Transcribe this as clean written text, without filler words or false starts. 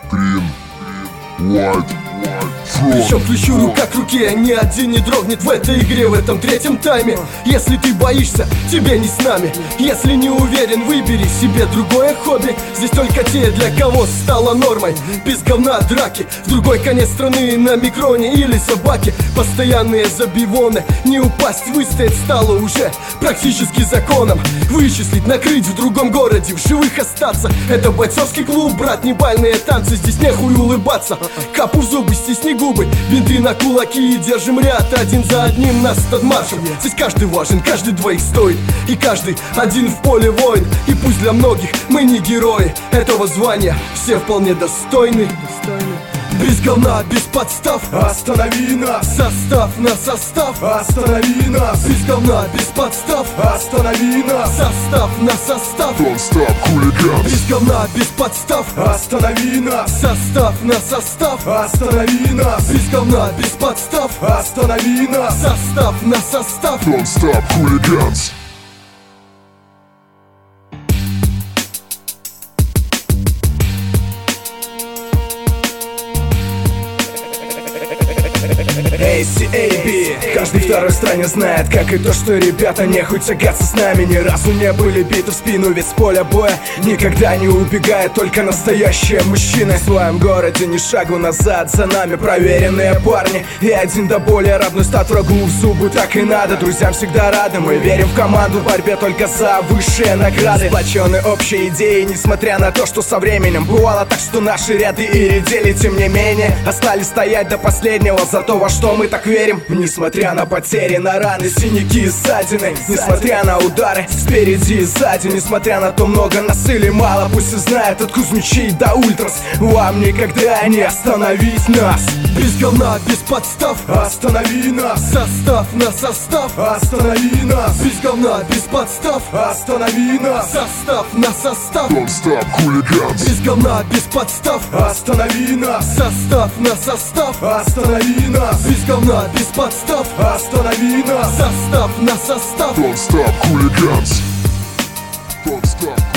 Green, white, Плечо к плечу, рука к руке, ни один не дрогнет в этой игре, в этом третьем тайме. Если ты боишься, тебе не с нами. Если не уверен, выбери себе другое хобби. Здесь только те, для кого стало нормой. Без говна драки, в другой конец страны, на микроне или собаке. Постоянные забивоны, не упасть, выстоять стало уже практически законом. Вычислить, накрыть в другом городе, в живых остаться. Это бойцовский клуб, брат, не бальные танцы. Здесь нехуй улыбаться, капу в зубы, стисни губы, бинты на кулаки и держим ряд один за одним нас над маршем. Здесь каждый важен, каждый двоих стоит, и каждый один в поле воин. И пусть для многих мы не герои этого звания, все вполне достойны. Без говна, без подстав, останови нас! Состав на состав, Останови нас! без говна, без подстав, Останови нас! состав на состав. don't stop hooligans. Без говна, без подстав, Останови нас! состав на состав. Останови нас! Без говна, без подстав, Останови нас! состав на состав. Don't stop hooligans. ACAB. Каждый второй в стране знает, как и то, что ребята нехуй тягаться с нами. Ни разу не были биты в спину, ведь с поля боя никогда не убегает только настоящие мужчины. В своем городе ни шагу назад, за нами проверенные парни. И один до боли родной стать врагу в зубы так и надо. Друзьям всегда рады, мы верим в команду, в борьбе только за высшие награды. Сплочены общей идеей, несмотря на то, что со временем бывало так, что наши ряды и редели. Тем не менее, остались стоять до последнего за то, во что мы так верим. Несмотря на потери, на раны, синяки и ссадины, несмотря на удары спереди и сзади, несмотря на то, много нас или мало, пусть и знают от Кузьмичей до Ультрас, вам никогда не остановить нас. Без говна, без подстав, Останови нас! состав на состав. Останови нас! Без говна, без подстав, Останови нас! состав на состав. Don't stop hooligans. Без говна, без подстав, Останови нас! состав на состав. Останови нас! Без говна, без подстав, Останови нас! состав на состав. Don't stop hooligans. Don't stop.